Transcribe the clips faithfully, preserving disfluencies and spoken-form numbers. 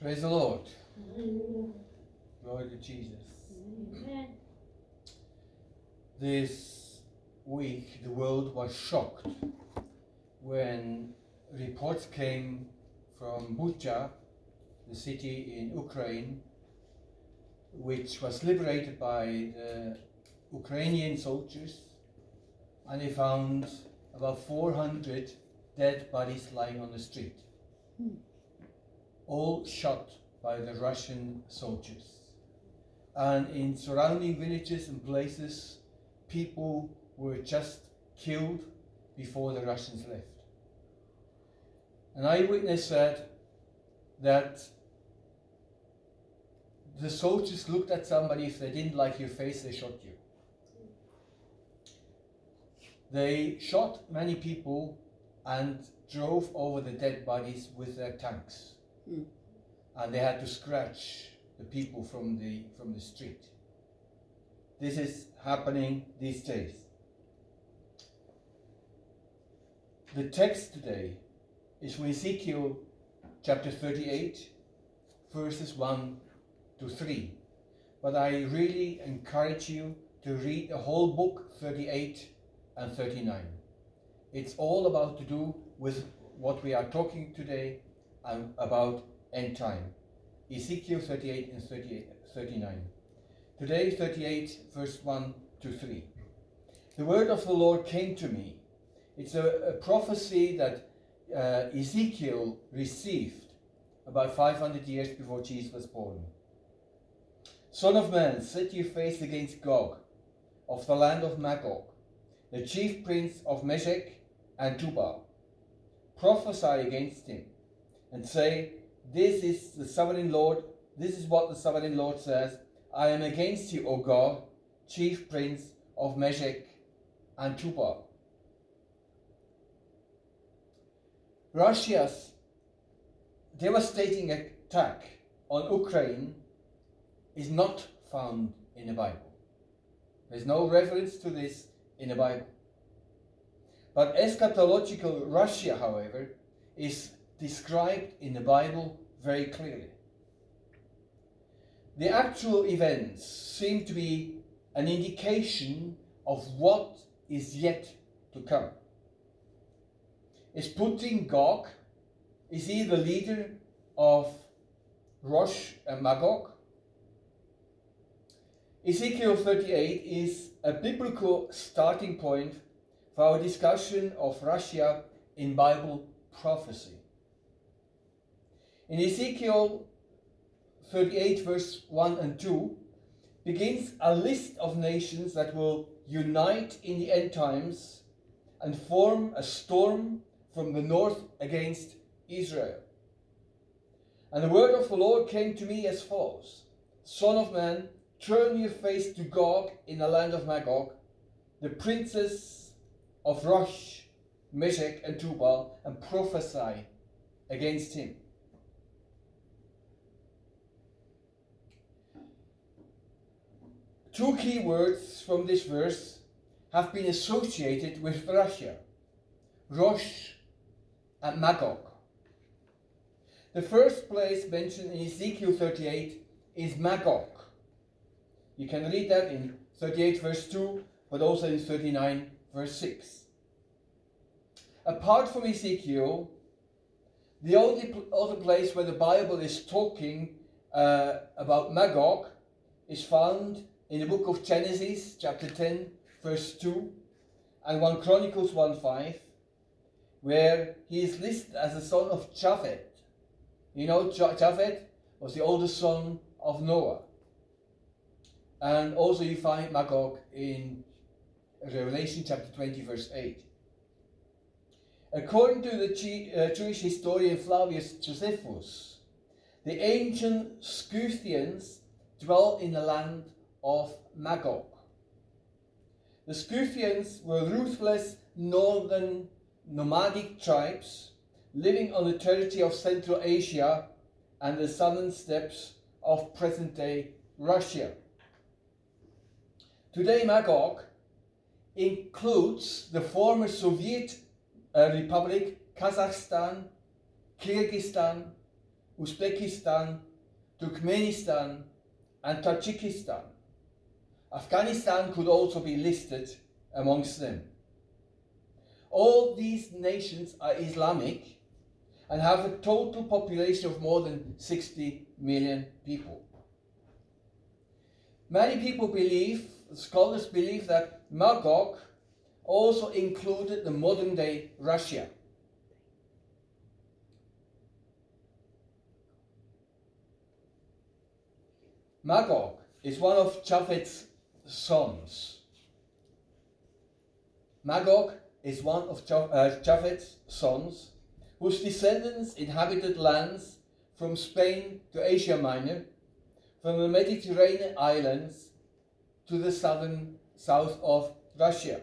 Praise the Lord. Glory to Jesus. Amen. This week the world was shocked when reports came from Bucha, the city in Ukraine, which was liberated by the Ukrainian soldiers, and they found about four hundred dead bodies lying on the street, all shot by the Russian soldiers. And in surrounding villages and places, people were just killed before the Russians left. An eyewitness said that the soldiers looked at somebody, if they didn't like your face, they shot you. They shot many people and drove over the dead bodies with their tanks. Mm. And they had to scratch the people from the from the street. This is happening these days. The text today is from Ezekiel chapter thirty-eight, verses one to three. But I really encourage you to read the whole book, thirty-eight and thirty-nine. It's all about to do with what we are talking today and about end time. Ezekiel thirty-eight and thirty-eight, thirty-nine. Today, thirty-eight, verse one to three. The word of the Lord came to me. It's a, a prophecy that uh, Ezekiel received about five hundred years before Jesus was born. Son of man, set your face against Gog, of the land of Magog, the chief prince of Meshech and Tubal. Prophesy against him, and say, This is the sovereign Lord, this is what the sovereign Lord says, I am against you, O God, chief prince of Meshech and Tubal. Russia's devastating attack on Ukraine is not found in the Bible. There's no reference to this in the Bible. But eschatological Russia, however, is described in the Bible very clearly. The actual events seem to be an indication of what is yet to come. Is Putin Gog? Is he the leader of Rosh and Magog? Ezekiel thirty-eight is a biblical starting point for our discussion of Russia in Bible prophecy. In Ezekiel thirty-eight, verse one and two, begins a list of nations that will unite in the end times and form a storm from the north against Israel. And the word of the Lord came to me as follows: Son of man, turn your face to Gog in the land of Magog, the princes of Rosh, Meshech and Tubal, and prophesy against him. Two key words from this verse have been associated with Russia: Rosh and Magog. The first place mentioned in Ezekiel thirty-eight is Magog. You can read that in thirty-eight verse two, but also in thirty-nine verse six. Apart from Ezekiel, the only pl- other place where the Bible is talking uh, about Magog is found in the book of Genesis, chapter ten, verse two, and First Chronicles one five, where he is listed as the son of Japhet. You know, Japhet was the oldest son of Noah. And also you find Magog in Revelation chapter twenty, verse eight. According to the G- uh, Jewish historian Flavius Josephus, the ancient Scythians dwelt in the land of Magog. The Scythians were ruthless northern nomadic tribes living on the territory of Central Asia and the southern steppes of present-day Russia. Today, Magog includes the former Soviet uh, Republic, Kazakhstan, Kyrgyzstan, Uzbekistan, Turkmenistan, and Tajikistan. Afghanistan could also be listed amongst them. All these nations are Islamic and have a total population of more than sixty million people. Many people believe, scholars believe, that Magog also included the modern-day Russia. Magog is one of Japhet's sons. Magog is one of Japhet's sons, whose descendants inhabited lands from Spain to Asia Minor, from the Mediterranean islands to the southern south of Russia.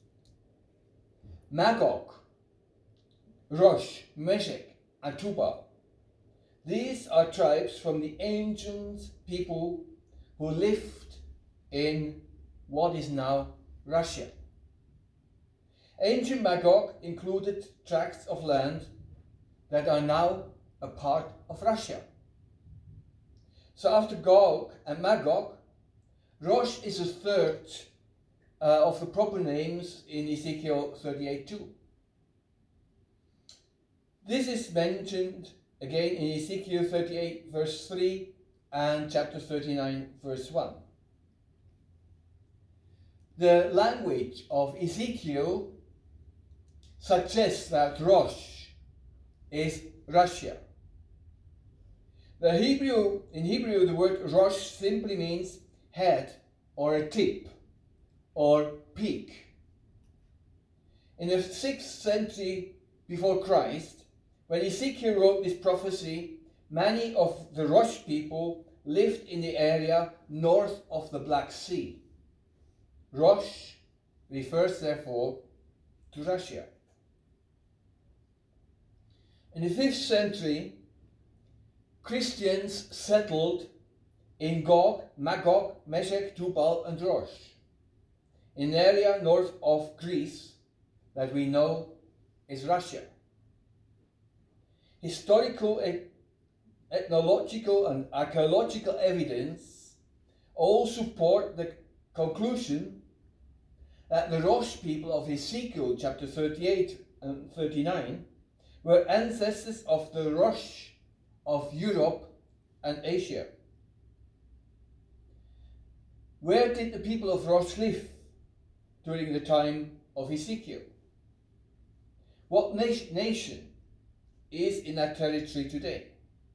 Magog, Rosh, Meshech, and Tubal. These are tribes from the ancient people who lived in what is now Russia. Ancient Magog included tracts of land that are now a part of Russia. So after Gog and Magog, Rosh is a third uh, of the proper names in Ezekiel thirty-eight two. This is mentioned again in Ezekiel thirty-eight verse three and chapter thirty-nine verse one. The language of Ezekiel suggests that Rosh is Russia. The Hebrew, in Hebrew, the word Rosh simply means head or a tip or peak. In the sixth century before Christ, when Ezekiel wrote this prophecy, many of the Rosh people lived in the area north of the Black Sea. Rosh refers therefore to Russia. In the fifth century, Christians settled in Gog, Magog, Meshech, Tubal, and Rosh, in an area north of Greece that we know is Russia. Historical, ethnological, and archaeological evidence all support the conclusion that the Rosh people of Ezekiel chapter thirty-eight and thirty-nine were ancestors of the Rosh of Europe and Asia. Where did the people of Rosh live during the time of Ezekiel? What na- nation is in that territory today?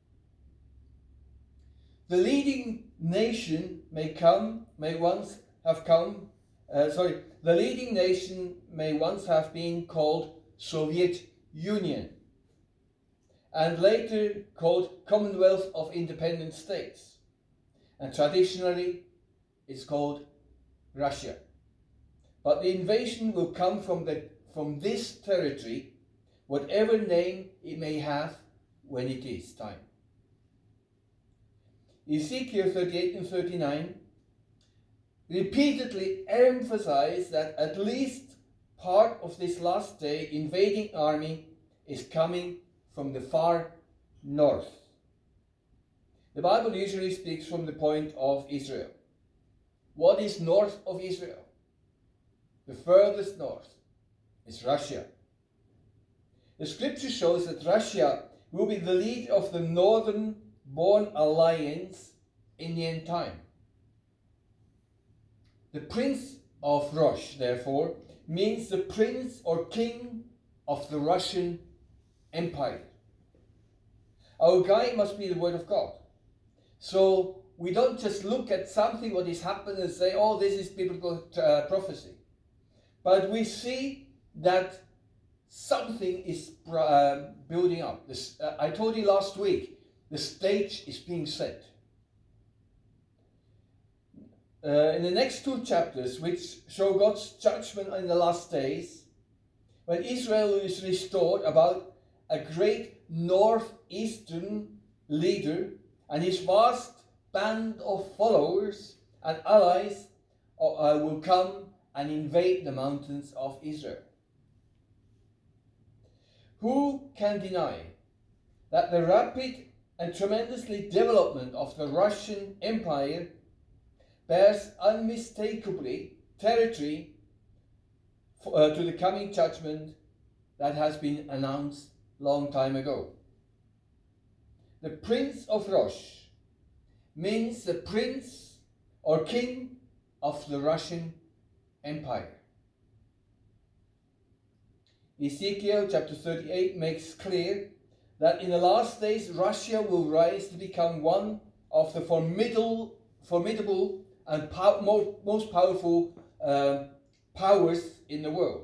The leading nation may come, may once have come, uh, sorry, the leading nation may once have been called Soviet Union, and later called Commonwealth of Independent States, and traditionally it's called Russia. But the invasion will come from, the, from this territory, whatever name it may have when it is time. Ezekiel thirty-eight and thirty-nine repeatedly emphasize that at least part of this last day invading army is coming from the far north. The Bible usually speaks from the point of Israel. What is north of Israel? The furthest north is Russia. The scripture shows that Russia will be the leader of the northern born alliance in the end time. The prince of Rosh, therefore, means the prince or king of the Russian Empire. Our guide must be the word of God. So we don't just look at something what is happening and say, oh, this is biblical uh, prophecy. But we see that something is uh, building up. This, uh, I told you last week, the stage is being set. Uh, in the next two chapters, which show God's judgment in the last days, when Israel is restored, about a great northeastern leader and his vast band of followers and allies uh, will come and invade the mountains of Israel. Who can deny that the rapid and tremendously development of the Russian Empire bears unmistakably territory for, uh, to the coming judgment that has been announced long time ago. The Prince of Rosh means the prince or king of the Russian Empire. Ezekiel chapter thirty-eight makes clear that in the last days Russia will rise to become one of the formidable, formidable and pow- most, most powerful uh, powers in the world.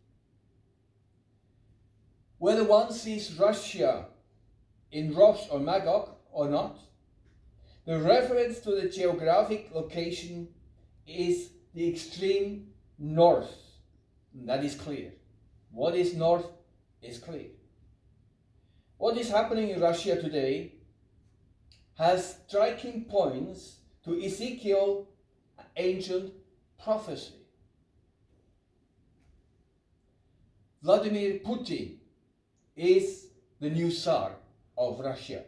Whether one sees Russia in Rosh or Magog or not, the reference to the geographic location is the extreme north. And that is clear. What is north is clear. What is happening in Russia today has striking points to Ezekiel's ancient prophecy. Vladimir Putin is the new Tsar of Russia.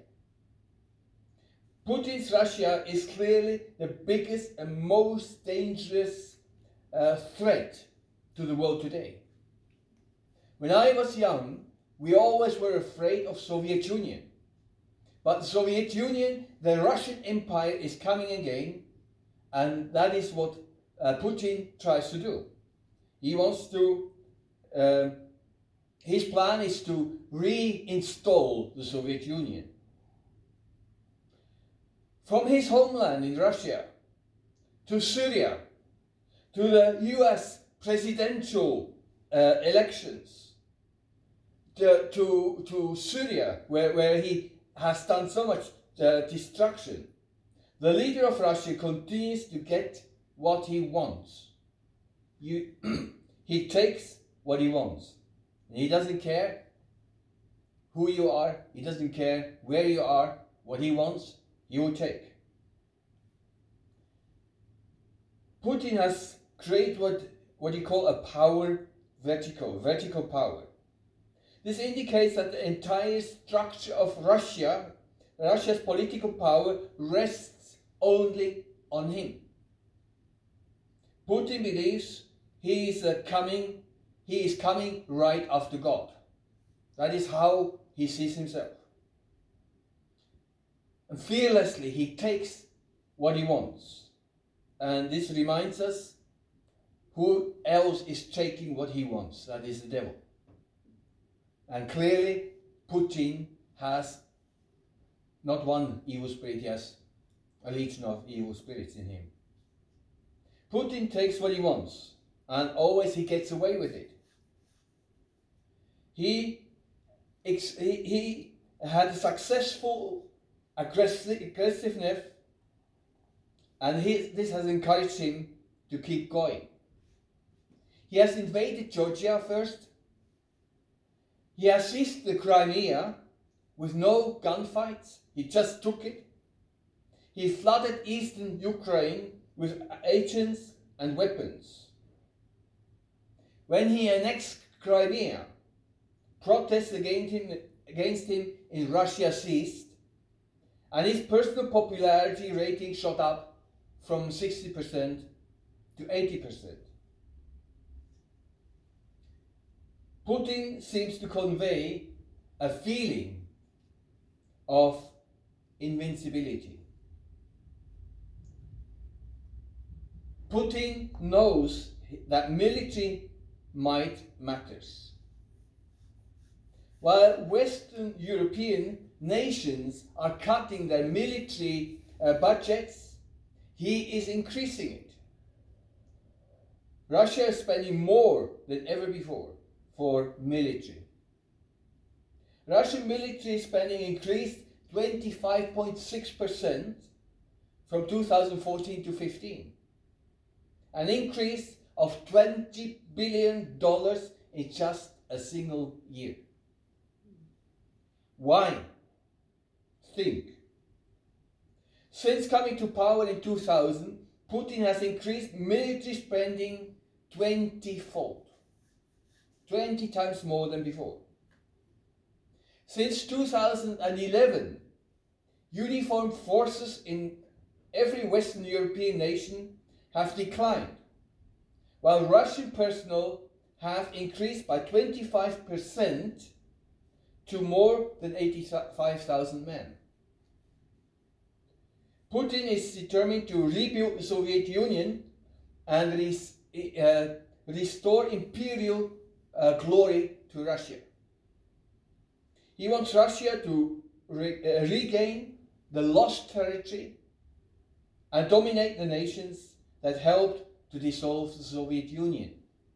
Putin's Russia is clearly the biggest and most dangerous uh, threat to the world today. When I was young, we always were afraid of Soviet Union. But the Soviet Union, the Russian Empire is coming again, and that is what uh, Putin tries to do. He wants to, uh, his plan is to reinstall the Soviet Union. From his homeland in Russia, to Syria, to the U S presidential uh, elections, to, to, to Syria, where, where he has done so much uh, destruction, the leader of Russia continues to get what he wants. You, he takes what he wants. And he doesn't care who you are, he doesn't care where you are, what he wants, he will take. Putin has created what, what you call a power vertical, vertical power. This indicates that the entire structure of Russia, Russia's political power, rests only on him. Putin believes he is uh, coming, he is coming right after God. That is how he sees himself. And fearlessly he takes what he wants. And this reminds us who else is taking what he wants. That is the devil. And clearly, Putin has not one evil spirit, he has a legion of evil spirits in him. Putin takes what he wants, and always he gets away with it. He, he, he had a successful aggressive, aggressiveness, and he, this has encouraged him to keep going. He has invaded Georgia first. He has seized the Crimea with no gunfights. He just took it. He flooded eastern Ukraine with agents and weapons. When he annexed Crimea, protests against him, against him in Russia ceased, and his personal popularity rating shot up from sixty percent to eighty percent. Putin seems to convey a feeling of invincibility. Putin knows that military might matters. While Western European nations are cutting their military uh, budgets, he is increasing it. Russia is spending more than ever before for military. Russian military spending increased twenty-five point six percent from two thousand fourteen to fifteen. An increase of twenty billion dollars in just a single year. Why? Think. Since coming to power in two thousand, Putin has increased military spending twenty-fold. twenty times more than before. Since two thousand eleven, uniformed forces in every Western European nation have declined, while Russian personnel have increased by twenty-five percent to more than eighty-five thousand men. Putin is determined to rebuild the Soviet Union and res, uh, restore imperial uh, glory to Russia. He wants Russia to re, uh, regain the lost territory and dominate the nations that helped to dissolve the Soviet Union.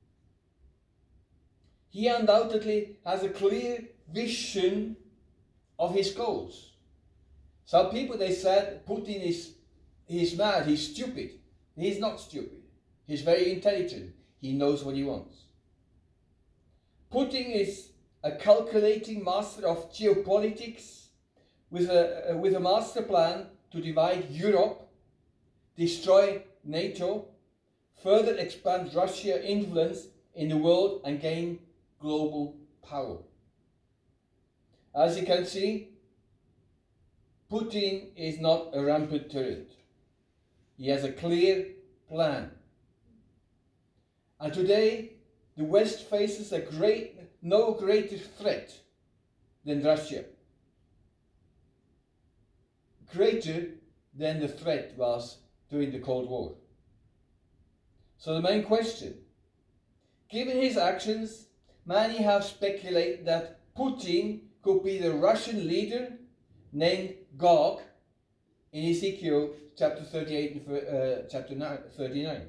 He undoubtedly has a clear vision of his goals. Some people, they said Putin is he's mad, he's stupid. He's not stupid. He's very intelligent. He knows what he wants. Putin is a calculating master of geopolitics with a, uh, with a master plan to divide Europe, destroy NATO, further expand Russia's influence in the world and gain global power. As you can see, Putin is not a rampant tyrant. He has a clear plan. And today, the West faces a great, no greater threat than Russia. Greater than the threat was during the Cold War. So the main question, given his actions, many have speculated that Putin could be the Russian leader named Gog in Ezekiel chapter thirty-eight and uh, chapter thirty-nine.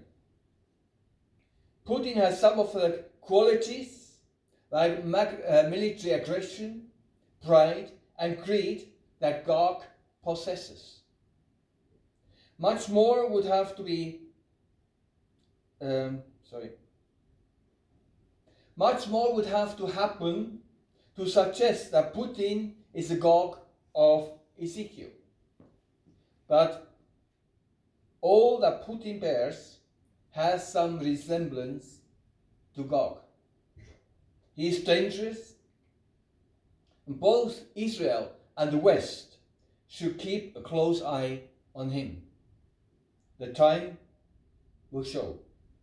Putin has some of the qualities like mag- uh, military aggression, pride and greed that Gog possesses. Much more would have to be um, sorry. Much more would have to happen to suggest that Putin is the Gog of Ezekiel. But all that Putin bears has some resemblance to Gog. He is dangerous, and both Israel and the West should keep a close eye on him. The time will show.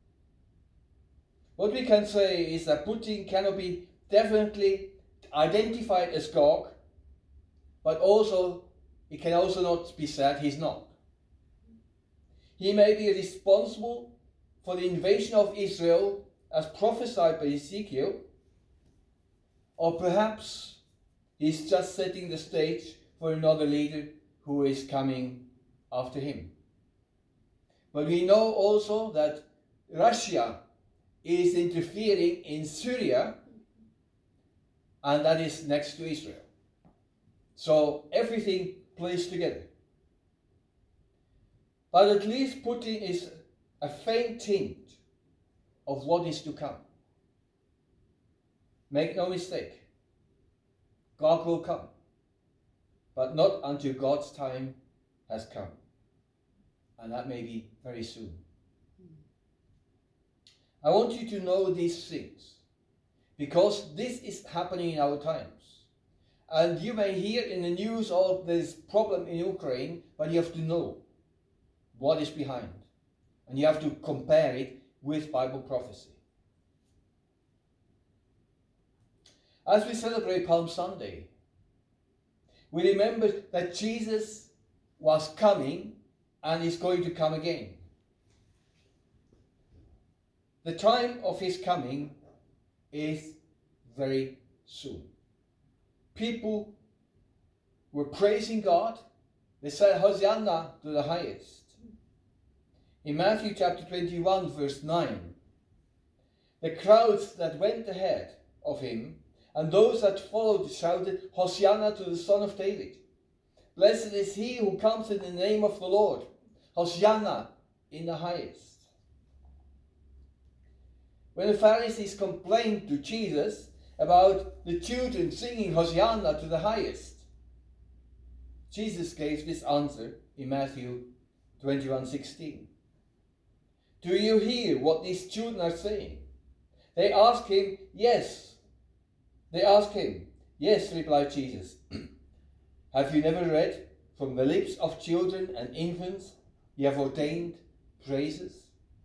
What we can say is that Putin cannot be definitely identified as Gog, but also it can also not be said he's not. He may be responsible for the invasion of Israel as prophesied by Ezekiel, or perhaps he's just setting the stage for another leader who is coming after him. But we know also that Russia is interfering in Syria, and that is next to Israel. So everything plays together. But at least Putin is a faint hint of what is to come. Make no mistake, God will come, but not until God's time has come. And that may be very soon. I want you to know these things, because this is happening in our times. And you may hear in the news of this problem in Ukraine, but you have to know what is behind. And you have to compare it with Bible prophecy. As we celebrate Palm Sunday, we remember that Jesus was coming and is going to come again. The time of his coming is very soon. People were praising God. They said, Hosanna to the highest. In Matthew chapter twenty-one, verse nine, the crowds that went ahead of him and those that followed shouted, Hosanna to the Son of David. Blessed is he who comes in the name of the Lord. Hosanna in the highest. When the Pharisees complained to Jesus about the children singing Hosanna to the highest, Jesus gave this answer in Matthew twenty-one sixteen. Do you hear what these children are saying? They ask him, yes. They ask him, yes, replied Jesus. Have you never read from the lips of children and infants you have ordained praises.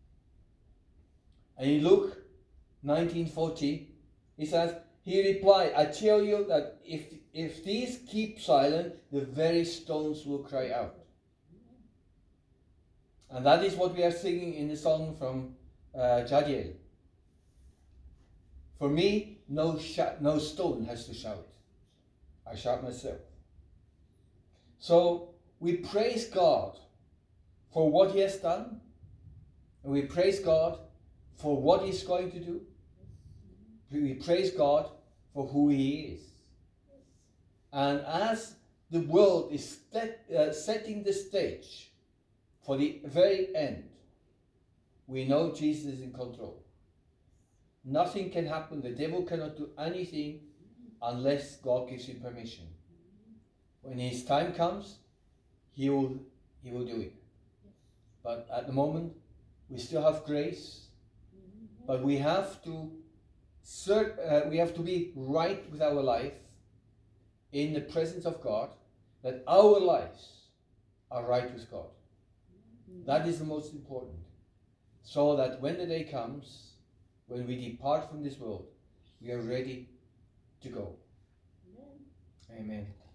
And in Luke nineteen forty, he says, he replied, I tell you that if, if these keep silent, the very stones will cry out. And that is what we are singing in the song from uh, Jadiel. For me, no, sh- no stone has to shout. I shout myself. So we praise God for what he has done. And we praise God for what he's going to do. We praise God for who he is. And as the world is set, uh, setting the stage for the very end, we know Jesus is in control. Nothing can happen. The devil cannot do anything unless God gives him permission. When his time comes, he will, he will do it. But at the moment, we still have grace. But we have to cert, uh, we have to be right with our life in the presence of God, that our lives are right with God. That is the most important. So that when the day comes, when we depart from this world, we are ready to go. Amen. Amen.